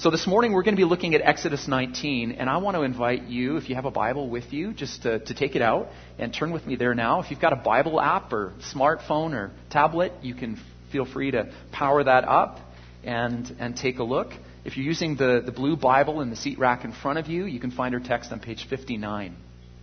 So this morning we're going to be looking at Exodus 19, and I want to invite you, if you have a Bible with you, just to take it out and turn with me there now. If you've got a Bible app or smartphone or tablet, you can feel free to power that up and take a look. If you're using the blue Bible in the seat rack in front of you, you can find our text on page 59.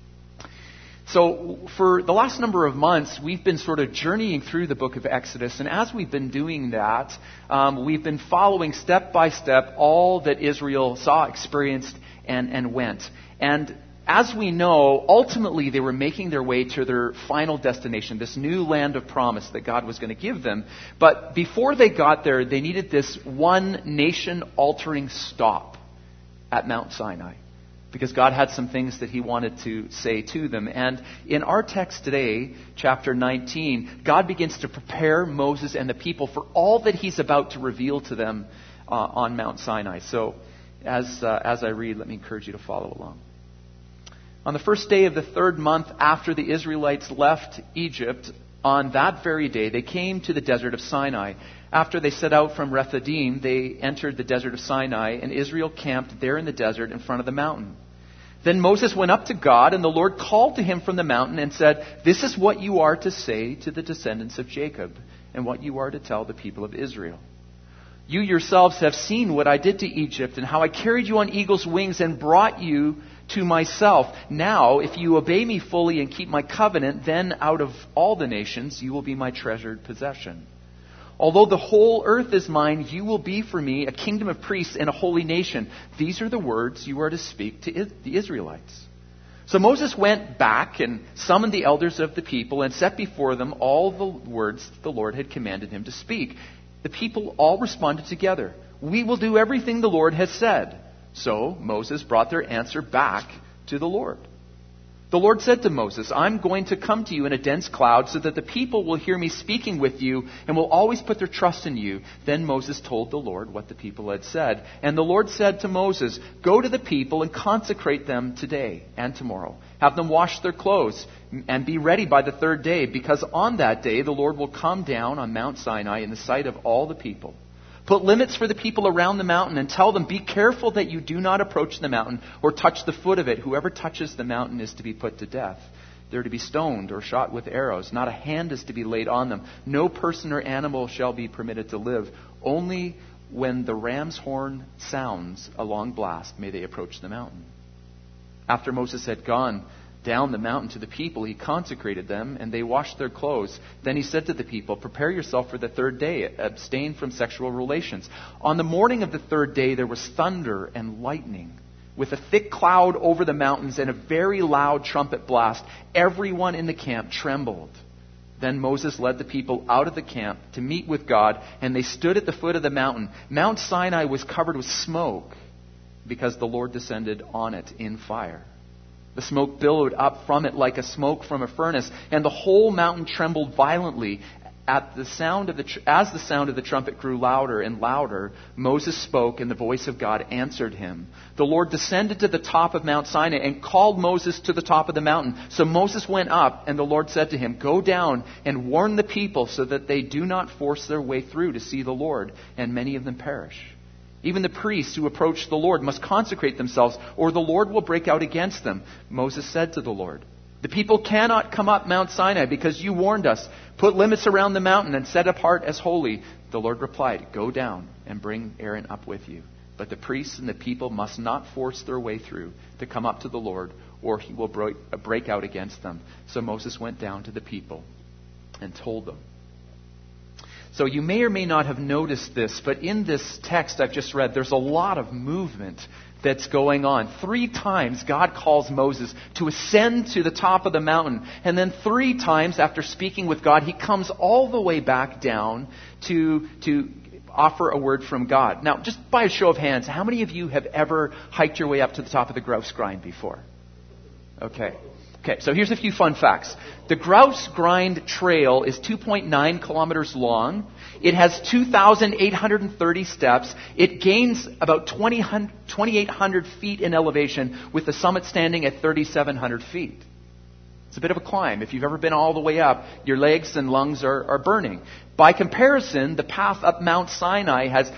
So for the last number of months, we've been sort of journeying through the book of Exodus. And as we've been doing that, we've been following step by step all that Israel saw, experienced, and went. And as we know, ultimately they were making their way to their final destination, this new land of promise that God was going to give them. But before they got there, they needed this one nation-altering stop at Mount Sinai, because God had some things that He wanted to say to them. And in our text today, chapter 19, God begins to prepare Moses and the people for all that He's about to reveal to them on Mount Sinai. So as I read, let me encourage you to follow along. On the first day of the third month after the Israelites left Egypt, on that very day, they came to the desert of Sinai. After they set out from Rephidim, they entered the desert of Sinai, and Israel camped there in the desert in front of the mountain. Then Moses went up to God, and the Lord called to him from the mountain and said, "This is what you are to say to the descendants of Jacob, and what you are to tell the people of Israel. You yourselves have seen what I did to Egypt, and how I carried you on eagle's wings and brought you to myself. Now, if you obey me fully and keep my covenant, then out of all the nations you will be my treasured possession. Although the whole earth is mine, you will be for me a kingdom of priests and a holy nation. These are the words you are to speak to the Israelites." So Moses went back and summoned the elders of the people and set before them all the words the Lord had commanded him to speak. The people all responded together, "We will do everything the Lord has said." So Moses brought their answer back to the Lord. The Lord said to Moses, "I'm going to come to you in a dense cloud so that the people will hear me speaking with you and will always put their trust in you." Then Moses told the Lord what the people had said. And the Lord said to Moses, "Go to the people and consecrate them today and tomorrow. Have them wash their clothes and be ready by the third day, because on that day the Lord will come down on Mount Sinai in the sight of all the people. Put limits for the people around the mountain and tell them, be careful that you do not approach the mountain or touch the foot of it. Whoever touches the mountain is to be put to death. They're to be stoned or shot with arrows. Not a hand is to be laid on them. No person or animal shall be permitted to live. Only when the ram's horn sounds a long blast may they approach the mountain." After Moses had gone down the mountain to the people, he consecrated them, and they washed their clothes. Then he said to the people, "Prepare yourself for the third day. Abstain from sexual relations." On the morning of the third day, there was thunder and lightning, with a thick cloud over the mountains and a very loud trumpet blast. Everyone in the camp trembled. Then Moses led the people out of the camp to meet with God, and they stood at the foot of the mountain. Mount Sinai was covered with smoke, because the Lord descended on it in fire. The smoke billowed up from it like a smoke from a furnace, and the whole mountain trembled violently. As the sound of the trumpet grew louder and louder, Moses spoke, and the voice of God answered him. The Lord descended to the top of Mount Sinai and called Moses to the top of the mountain. So Moses went up, and the Lord said to him, "Go down and warn the people so that they do not force their way through to see the Lord, and many of them perish. Even the priests who approach the Lord must consecrate themselves, or the Lord will break out against them." Moses said to the Lord, "The people cannot come up Mount Sinai because you warned us. Put limits around the mountain and set apart as holy." The Lord replied, "Go down and bring Aaron up with you. But the priests and the people must not force their way through to come up to the Lord, or he will break out against them." So Moses went down to the people and told them. So you may or may not have noticed this, but in this text I've just read, there's a lot of movement that's going on. 3 times God calls Moses to ascend to the top of the mountain. And then 3 times after speaking with God, he comes all the way back down to offer a word from God. Now, just by a show of hands, how many of you have ever hiked your way up to the top of the Grouse Grind before? Okay, so here's a few fun facts. The Grouse Grind Trail is 2.9 kilometers long. It has 2,830 steps. It gains about 2,800 feet in elevation, with the summit standing at 3,700 feet. It's a bit of a climb. If you've ever been all the way up, your legs and lungs are burning. By comparison, the path up Mount Sinai has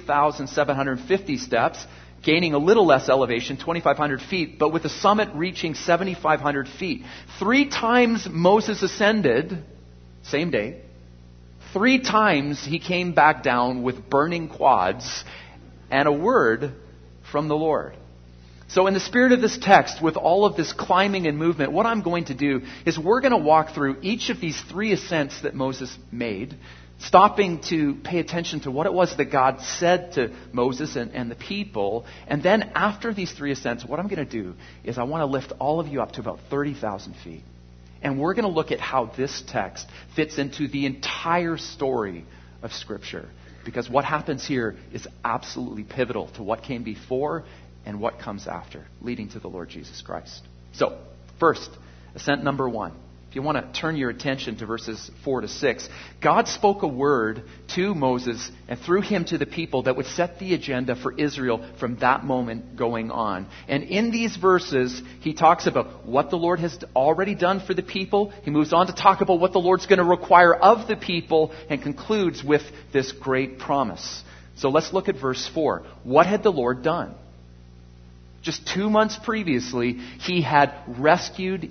3,750 steps, gaining a little less elevation, 2,500 feet, but with the summit reaching 7,500 feet. 3 times Moses ascended, same day. 3 times he came back down with burning quads and a word from the Lord. So in the spirit of this text, with all of this climbing and movement, what I'm going to do is we're going to walk through each of these 3 ascents that Moses made, stopping to pay attention to what it was that God said to Moses and the people. And then after these 3 ascents, what I'm going to do is I want to lift all of you up to about 30,000 feet. And we're going to look at how this text fits into the entire story of Scripture. Because what happens here is absolutely pivotal to what came before and what comes after, leading to the Lord Jesus Christ. So, first, ascent number 1. If you want to turn your attention to verses 4 to 6, God spoke a word to Moses and through him to the people that would set the agenda for Israel from that moment going on. And in these verses, he talks about what the Lord has already done for the people. He moves on to talk about what the Lord's going to require of the people and concludes with this great promise. So let's look at verse 4. What had the Lord done? Just 2 months previously, he had rescued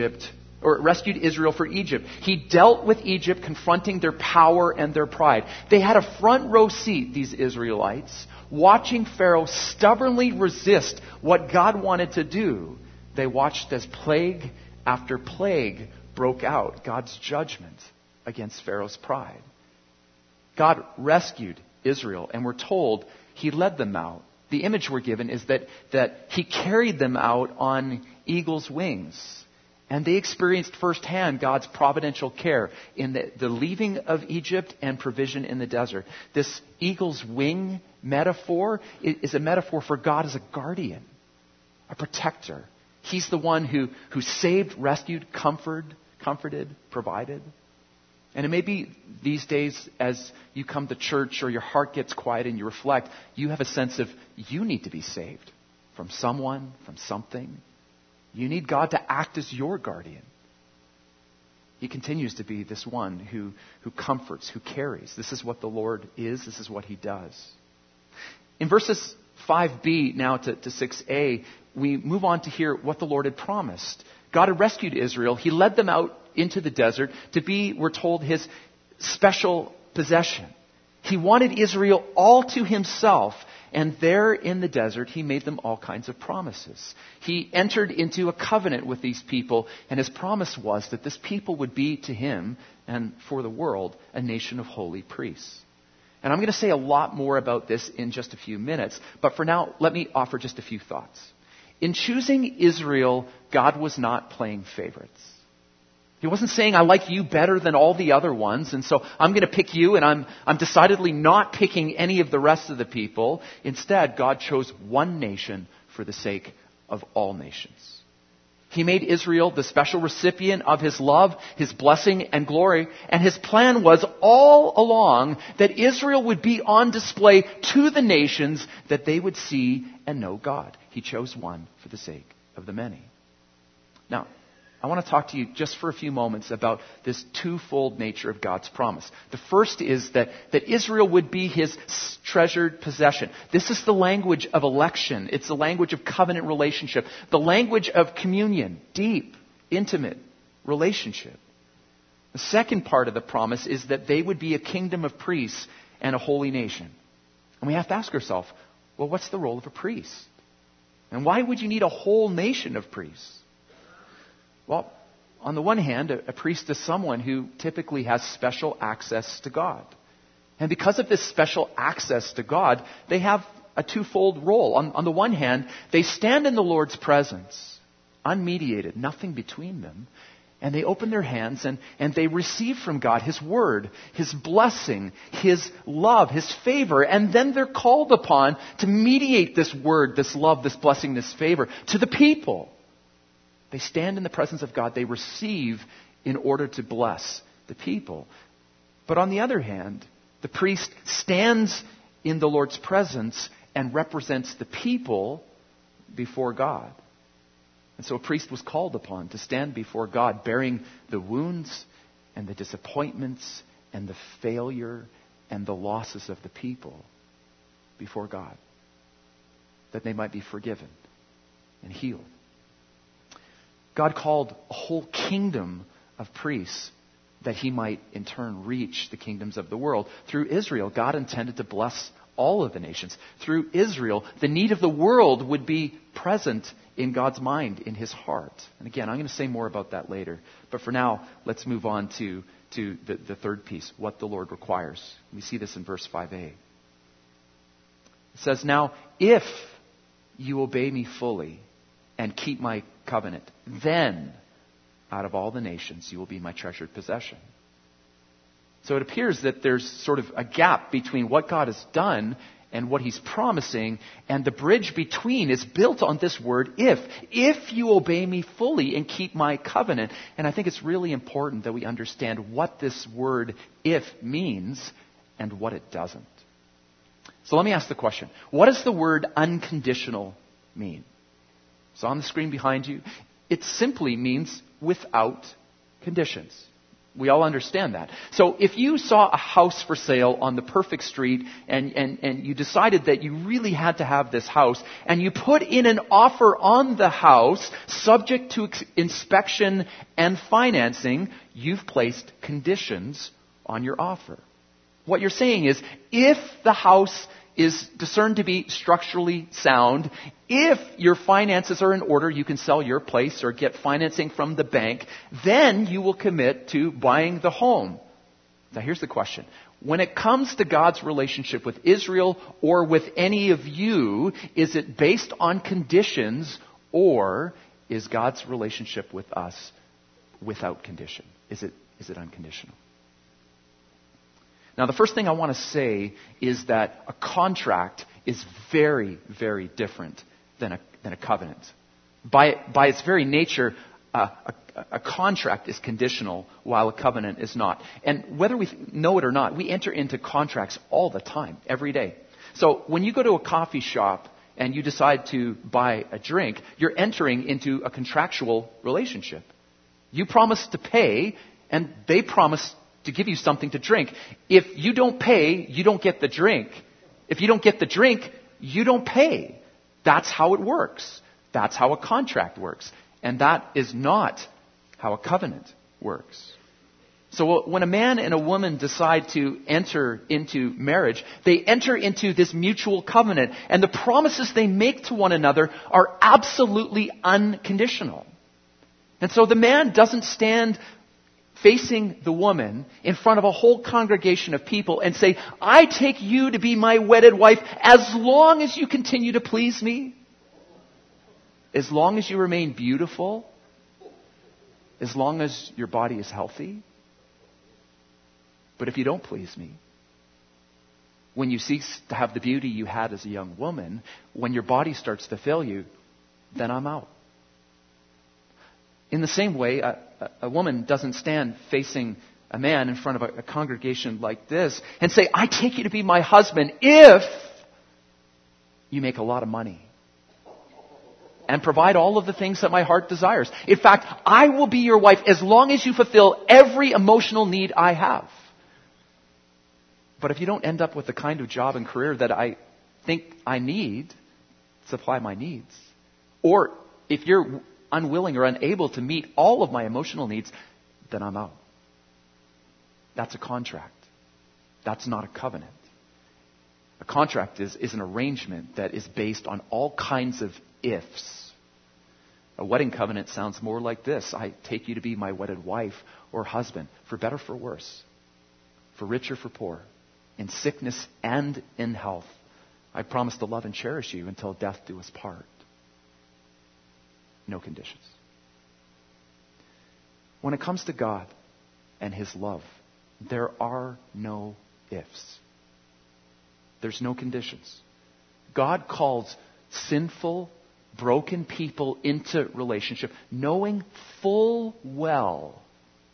Israel for Egypt. He dealt with Egypt, confronting their power and their pride. They had a front row seat, these Israelites, watching Pharaoh stubbornly resist what God wanted to do. They watched as plague after plague broke out, God's judgment against Pharaoh's pride. God rescued Israel, and we're told he led them out. The image we're given is that he carried them out on eagle's wings. And they experienced firsthand God's providential care in the leaving of Egypt and provision in the desert. This eagle's wing metaphor is a metaphor for God as a guardian, a protector. He's the one who saved, rescued, comforted, provided. And it may be these days as you come to church or your heart gets quiet and you reflect, you have a sense of you need to be saved from someone, from something. You need God to act as your guardian. He continues to be this one who comforts, who carries. This is what the Lord is. This is what he does. In verses 5b now to 6a, we move on to hear what the Lord had promised. God had rescued Israel. He led them out into the desert to be, we're told, his special possession. He wanted Israel all to himself, and there in the desert, he made them all kinds of promises. He entered into a covenant with these people, and his promise was that this people would be to him and for the world a nation of holy priests. And I'm going to say a lot more about this in just a few minutes, but for now, let me offer just a few thoughts. In choosing Israel, God was not playing favorites. He wasn't saying, I like you better than all the other ones, and so I'm going to pick you, and I'm decidedly not picking any of the rest of the people. Instead, God chose one nation for the sake of all nations. He made Israel the special recipient of his love, his blessing, and glory, and his plan was all along that Israel would be on display to the nations, that they would see and know God. He chose one for the sake of the many. Now, I want to talk to you just for a few moments about this twofold nature of God's promise. The first is that Israel would be his treasured possession. This is the language of election. It's the language of covenant relationship. The language of communion, deep, intimate relationship. The second part of the promise is that they would be a kingdom of priests and a holy nation. And we have to ask ourselves, well, what's the role of a priest? And why would you need a whole nation of priests? Well, on the one hand, a priest is someone who typically has special access to God. And because of this special access to God, they have a twofold role. On the one hand, they stand in the Lord's presence, unmediated, nothing between them. And they open their hands and they receive from God his word, his blessing, his love, his favor. And then they're called upon to mediate this word, this love, this blessing, this favor to the people. They stand in the presence of God. They receive in order to bless the people. But on the other hand, the priest stands in the Lord's presence and represents the people before God. And so a priest was called upon to stand before God bearing the wounds and the disappointments and the failure and the losses of the people before God, that they might be forgiven and healed. God called a whole kingdom of priests that he might in turn reach the kingdoms of the world. Through Israel, God intended to bless all of the nations. Through Israel, the need of the world would be present in God's mind, in his heart. And again, I'm going to say more about that later. But for now, let's move on to the third piece, what the Lord requires. We see this in verse 5a. It says, "Now, if you obey me fully and keep my covenant, then out of all the nations you will be my treasured possession." So it appears that there's sort of a gap between what God has done and what he's promising, and the bridge between is built on this word, if. If you obey me fully and keep my covenant. And I think it's really important that we understand what this word if means and what it doesn't. So let me ask the question, what does the word unconditional mean? So on the screen behind you, it simply means without conditions. We all understand that. So if you saw a house for sale on the perfect street and you decided that you really had to have this house and you put in an offer on the house subject to inspection and financing, you've placed conditions on your offer. What you're saying is, if the house is discerned to be structurally sound, if your finances are in order, you can sell your place or get financing from the bank, then you will commit to buying the home. Now here's the question. When it comes to God's relationship with Israel or with any of you, is it based on conditions, or is God's relationship with us without condition? Is it unconditional? Now, the first thing I want to say is that a contract is very, very different than a covenant. By its very nature, a contract is conditional while a covenant is not. And whether we know it or not, we enter into contracts all the time, every day. So when you go to a coffee shop and you decide to buy a drink, you're entering into a contractual relationship. You promise to pay, and they promise to give you something to drink. If you don't pay, you don't get the drink. If you don't get the drink, you don't pay. That's how it works. That's how a contract works. And that is not how a covenant works. So when a man and a woman decide to enter into marriage, they enter into this mutual covenant. And the promises they make to one another are absolutely unconditional. And so the man doesn't stand facing the woman in front of a whole congregation of people and say, "I take you to be my wedded wife as long as you continue to please me, as long as you remain beautiful, as long as your body is healthy. But if you don't please me, when you cease to have the beauty you had as a young woman, when your body starts to fail you, then I'm out." In the same way, a woman doesn't stand facing a man in front of a congregation like this and say, "I take you to be my husband if you make a lot of money and provide all of the things that my heart desires. In fact, I will be your wife as long as you fulfill every emotional need I have." But if you don't end up with the kind of job and career that I think I need to supply my needs, or if you're unwilling or unable to meet all of my emotional needs, then I'm out. That's a contract. That's not a covenant. A contract is an arrangement that is based on all kinds of ifs. A wedding covenant sounds more like this: "I take you to be my wedded wife or husband, for better, for worse, for rich or for poor, in sickness and in health. I promise to love and cherish you until death do us part." No conditions. When it comes to God and his love, there are no ifs. There's no conditions. God calls sinful, broken people into relationship, knowing full well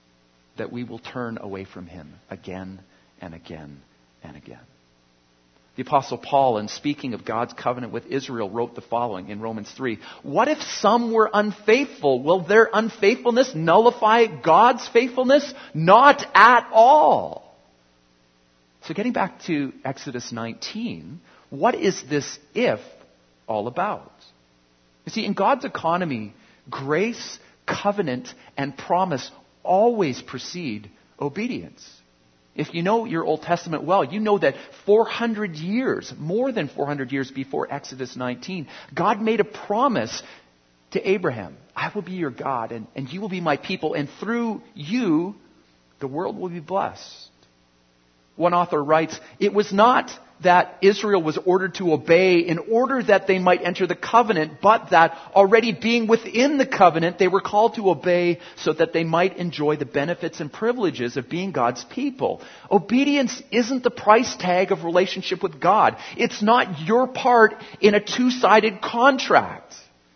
that we will turn away from him again and again and again. The Apostle Paul, in speaking of God's covenant with Israel, wrote the following in Romans 3. What if some were unfaithful? Will their unfaithfulness nullify God's faithfulness? Not at all. So getting back to Exodus 19, what is this if all about? You see, in God's economy, grace, covenant, and promise always precede obedience. If you know your Old Testament well, you know that 400 years, more than 400 years before Exodus 19, God made a promise to Abraham. I will be your God, and you will be my people, and through you, the world will be blessed. One author writes, it was not that Israel was ordered to obey in order that they might enter the covenant, but that already being within the covenant, they were called to obey so that they might enjoy the benefits and privileges of being God's people. Obedience isn't the price tag of relationship with God. It's not your part in a two-sided contract.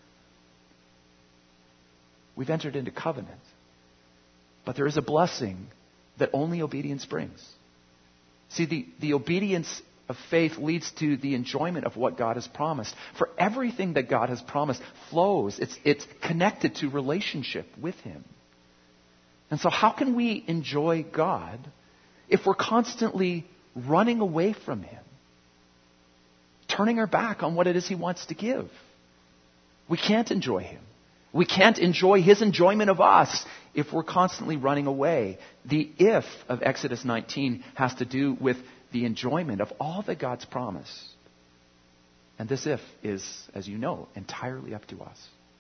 We've entered into covenant, but there is a blessing that only obedience brings. See, the obedience of faith leads to the enjoyment of what God has promised. For everything that God has promised flows. It's connected to relationship with Him. And so how can we enjoy God if we're constantly running away from Him? Turning our back on what it is He wants to give. We can't enjoy Him. We can't enjoy His enjoyment of us if we're constantly running away. The if of Exodus 19 has to do with the enjoyment of all that God's promised. And this if is, as you know, entirely up to us.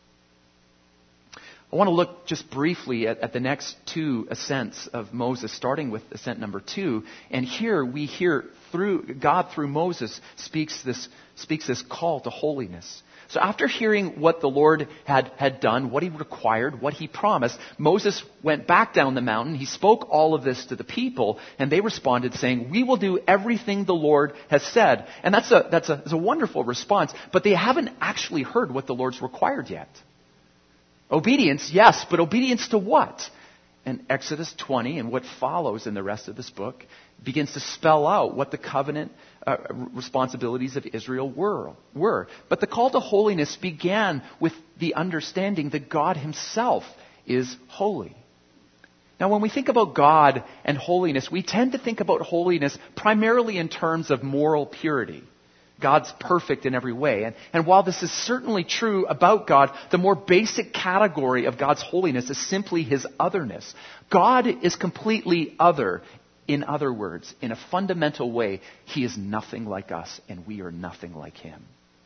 I want to look just briefly at the next two ascents of Moses, starting with ascent number 2. And here we hear God through Moses speaks this call to holiness. So after hearing what the Lord had done, what He required, what He promised, Moses went back down the mountain. He spoke all of this to the people, and they responded saying, we will do everything the Lord has said. And that's a wonderful response, but they haven't actually heard what the Lord's required yet. Obedience, yes, but obedience to what? And Exodus 20 and what follows in the rest of this book begins to spell out what the covenant responsibilities of Israel were. But the call to holiness began with the understanding that God Himself is holy. Now, when we think about God and holiness, we tend to think about holiness primarily in terms of moral purity. God's perfect in every way. And while this is certainly true about God, the more basic category of God's holiness is simply His otherness. God is completely other. In other words, in a fundamental way, He is nothing like us, and we are nothing like Him.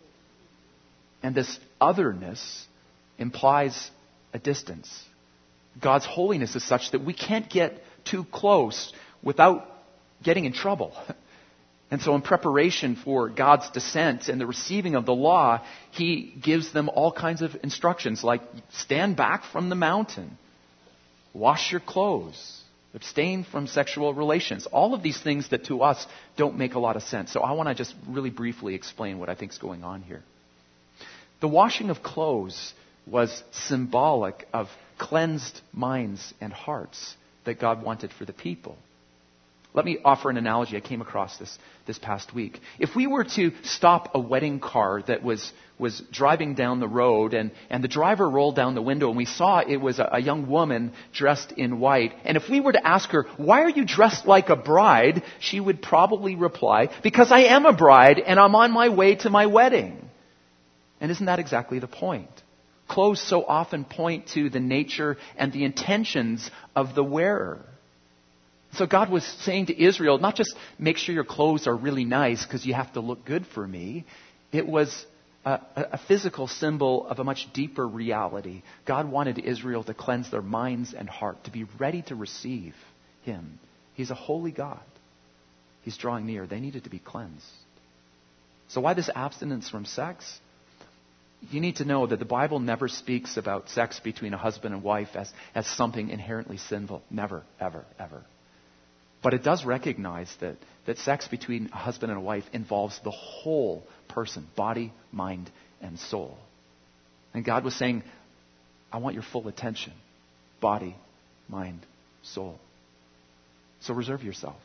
And this otherness implies a distance. God's holiness is such that we can't get too close without getting in trouble. And so in preparation for God's descent and the receiving of the law, He gives them all kinds of instructions like stand back from the mountain, wash your clothes, abstain from sexual relations. All of these things that to us don't make a lot of sense. So I want to just really briefly explain what I think is going on here. The washing of clothes was symbolic of cleansed minds and hearts that God wanted for the people. Let me offer an analogy I came across this past week. If we were to stop a wedding car that was driving down the road and the driver rolled down the window and we saw it was a young woman dressed in white, and if we were to ask her, why are you dressed like a bride? She would probably reply, because I am a bride and I'm on my way to my wedding. And isn't that exactly the point? Clothes so often point to the nature and the intentions of the wearer. So God was saying to Israel, not just make sure your clothes are really nice because you have to look good for me. It was a physical symbol of a much deeper reality. God wanted Israel to cleanse their minds and heart, to be ready to receive Him. He's a holy God. He's drawing near. They needed to be cleansed. So why this abstinence from sex? You need to know that the Bible never speaks about sex between a husband and wife as something inherently sinful. Never, ever, ever. But it does recognize that sex between a husband and a wife involves the whole person, body, mind, and soul. And God was saying, I want your full attention, body, mind, soul. So reserve yourself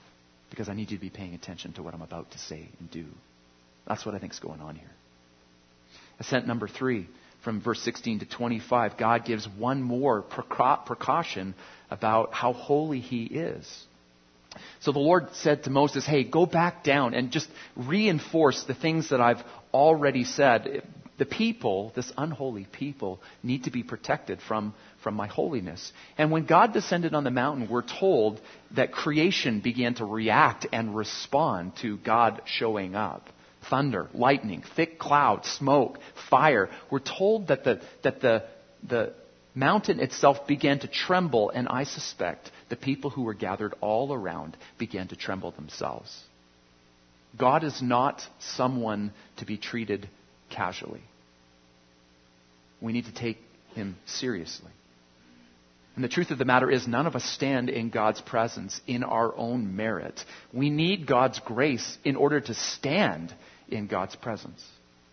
because I need you to be paying attention to what I'm about to say and do. That's what I think is going on here. Ascent number 3, from verse 16 to 25, God gives one more precaution about how holy he is. So the Lord said to Moses, hey, go back down and just reinforce the things that I've already said. The people, this unholy people, need to be protected from my holiness. And when God descended on the mountain, we're told that creation began to react and respond to God showing up. Thunder, lightning, thick cloud, smoke, fire. We're told that the mountain itself began to tremble, and I suspect the people who were gathered all around began to tremble themselves. God is not someone to be treated casually. We need to take him seriously. And the truth of the matter is, none of us stand in God's presence in our own merit. We need God's grace in order to stand in God's presence.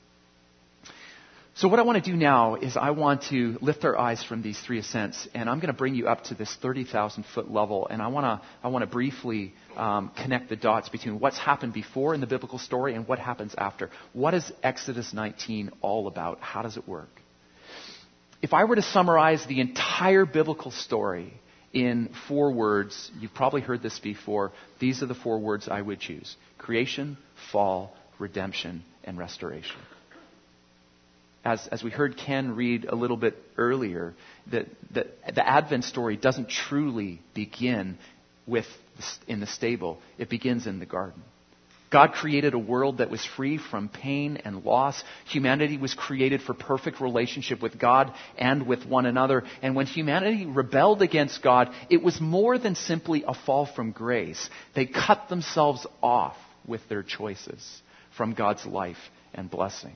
So what I want to do now is I want to lift our eyes from these 3 ascents, and I'm going to bring you up to this 30,000 foot level, and I want to briefly connect the dots between what's happened before in the biblical story and what happens after. What is Exodus 19 all about? How does it work? If I were to summarize the entire biblical story in 4 words, you've probably heard this before, these are the 4 words I would choose: creation, fall, redemption, and restoration. As we heard Ken read a little bit earlier, the Advent story doesn't truly begin in the stable. It begins in the garden. God created a world that was free from pain and loss. Humanity was created for perfect relationship with God and with one another. And when humanity rebelled against God, it was more than simply a fall from grace. They cut themselves off with their choices from God's life and blessing.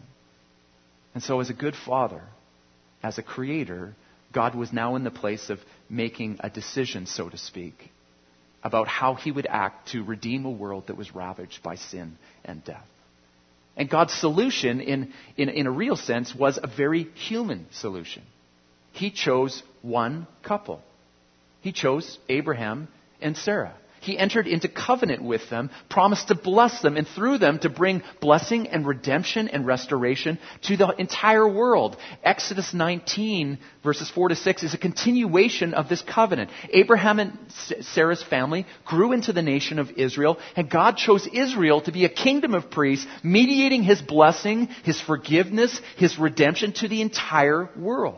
And so as a good father, as a creator, God was now in the place of making a decision, so to speak, about how he would act to redeem a world that was ravaged by sin and death. And God's solution, in a real sense, was a very human solution. He chose one couple. He chose Abraham and Sarah. He entered into covenant with them, promised to bless them, and through them to bring blessing and redemption and restoration to the entire world. Exodus 19, verses 4 to 6, is a continuation of this covenant. Abraham and Sarah's family grew into the nation of Israel, and God chose Israel to be a kingdom of priests, mediating his blessing, his forgiveness, his redemption to the entire world.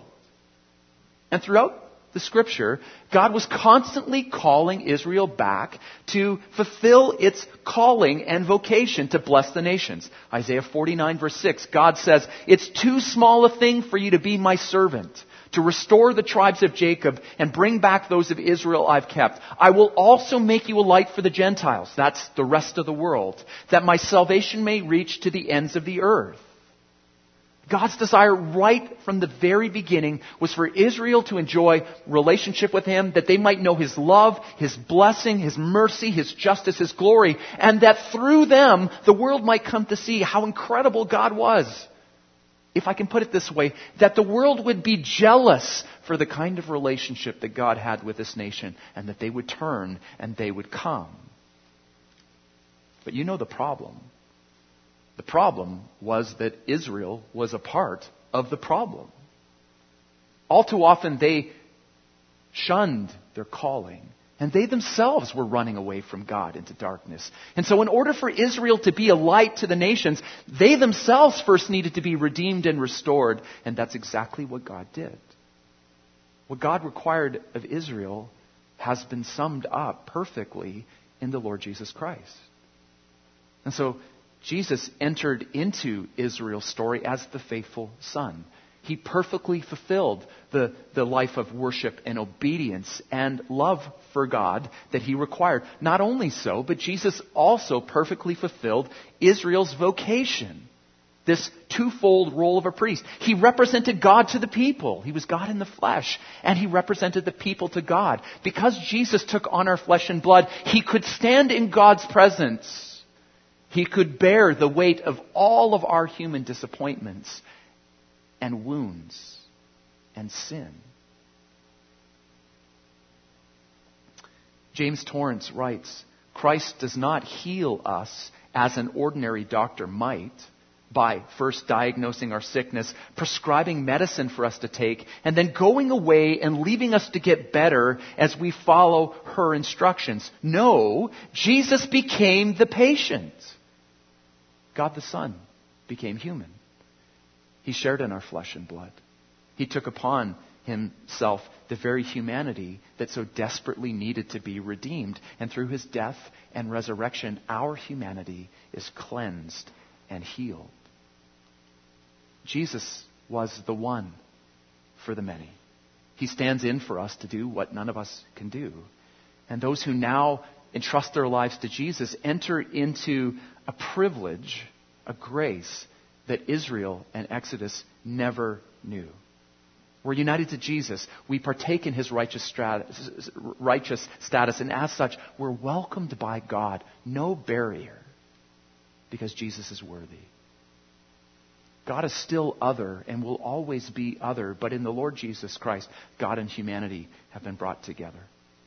And throughout the scripture, God was constantly calling Israel back to fulfill its calling and vocation to bless the nations. Isaiah 49 verse 6, God says, "It's too small a thing for you to be my servant, to restore the tribes of Jacob and bring back those of Israel I've kept. I will also make you a light for the Gentiles," that's the rest of the world, "that my salvation may reach to the ends of the earth." God's desire right from the very beginning was for Israel to enjoy relationship with him, that they might know his love, his blessing, his mercy, his justice, his glory, and that through them the world might come to see how incredible God was. If I can put it this way, that the world would be jealous for the kind of relationship that God had with this nation, and that they would turn and they would come. But you know the problem. The problem was that Israel was a part of the problem. All too often they shunned their calling, and they themselves were running away from God into darkness. And so in order for Israel to be a light to the nations, they themselves first needed to be redeemed and restored, and that's exactly what God did. What God required of Israel has been summed up perfectly in the Lord Jesus Christ. And so Jesus entered into Israel's story as the faithful son. He perfectly fulfilled the life of worship and obedience and love for God that he required. Not only so, but Jesus also perfectly fulfilled Israel's vocation, this twofold role of a priest. He represented God to the people. He was God in the flesh, and he represented the people to God. Because Jesus took on our flesh and blood, he could stand in God's presence. He could bear the weight of all of our human disappointments and wounds and sin. James Torrance writes, Christ does not heal us as an ordinary doctor might, by first diagnosing our sickness, prescribing medicine for us to take, and then going away and leaving us to get better as we follow her instructions. No, Jesus became the patient. God the Son became human. He shared in our flesh and blood. He took upon himself the very humanity that so desperately needed to be redeemed. And through his death and resurrection, our humanity is cleansed and healed. Jesus was the one for the many. He stands in for us to do what none of us can do. And those who now entrust their lives to Jesus enter into a privilege, a grace that Israel and Exodus never knew. We're united to Jesus. We partake in his righteous status, and as such, we're welcomed by God. No barrier, because Jesus is worthy. God is still other and will always be other, but in the Lord Jesus Christ, God and humanity have been brought together.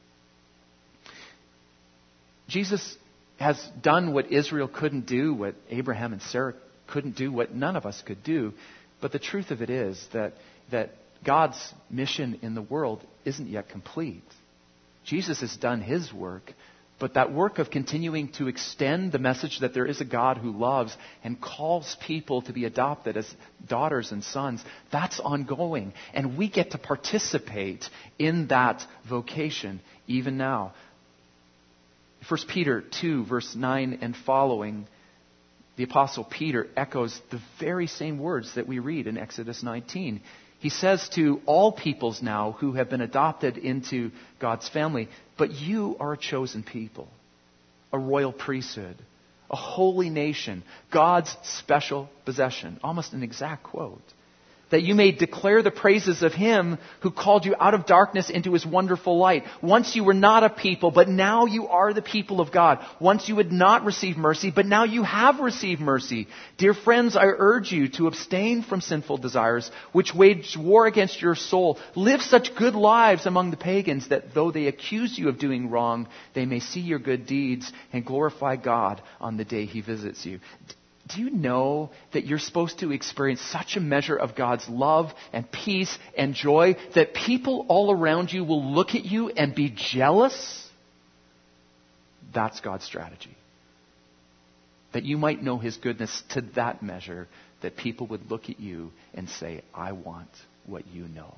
Jesus has done what Israel couldn't do, what Abraham and Sarah couldn't do, what none of us could do. But the truth of it is that God's mission in the world isn't yet complete. Jesus has done his work, but that work of continuing to extend the message that there is a God who loves and calls people to be adopted as daughters and sons, that's ongoing. And we get to participate in that vocation even now. 1 Peter 2, verse 9 and following, the Apostle Peter echoes the very same words that we read in Exodus 19. He says to all peoples now who have been adopted into God's family, but you are a chosen people, a royal priesthood, a holy nation, God's special possession. Almost an exact quote. That you may declare the praises of him who called you out of darkness into his wonderful light. Once you were not a people, but now you are the people of God. Once you had not received mercy, but now you have received mercy. Dear friends, I urge you to abstain from sinful desires, which wage war against your soul. Live such good lives among the pagans that though they accuse you of doing wrong, they may see your good deeds and glorify God on the day he visits you. Do you know that you're supposed to experience such a measure of God's love and peace and joy that people all around you will look at you and be jealous? That's God's strategy. That you might know his goodness to that measure that people would look at you and say, I want what you know.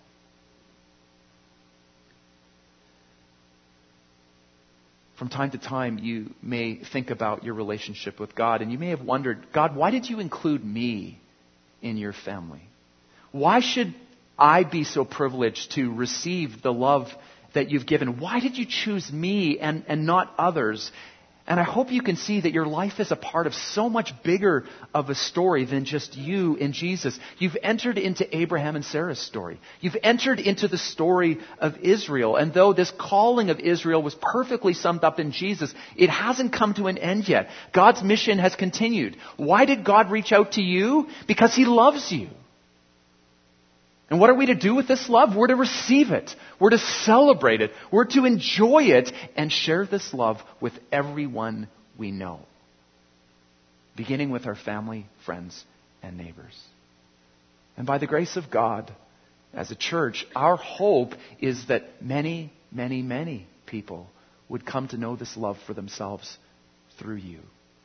From time to time, you may think about your relationship with God, and you may have wondered, God, why did you include me in your family? Why should I be so privileged to receive the love that you've given? Why did you choose me and not others? And I hope you can see that your life is a part of so much bigger of a story than just you and Jesus. You've entered into Abraham and Sarah's story. You've entered into the story of Israel. And though this calling of Israel was perfectly summed up in Jesus, it hasn't come to an end yet. God's mission has continued. Why did God reach out to you? Because he loves you. And what are we to do with this love? We're to receive it. We're to celebrate it. We're to enjoy it and share this love with everyone we know. Beginning with our family, friends, and neighbors. And by the grace of God, as a church, our hope is that many, many, many people would come to know this love for themselves through you.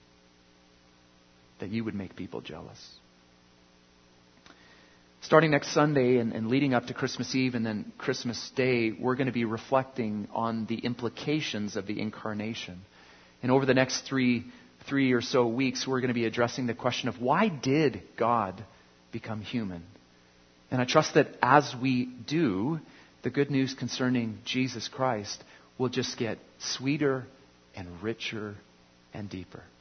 That you would make people jealous. Starting next Sunday and leading up to Christmas Eve and then Christmas Day, we're going to be reflecting on the implications of the incarnation. And over the next three or so weeks, we're going to be addressing the question of why did God become human? And I trust that as we do, the good news concerning Jesus Christ will just get sweeter and richer and deeper.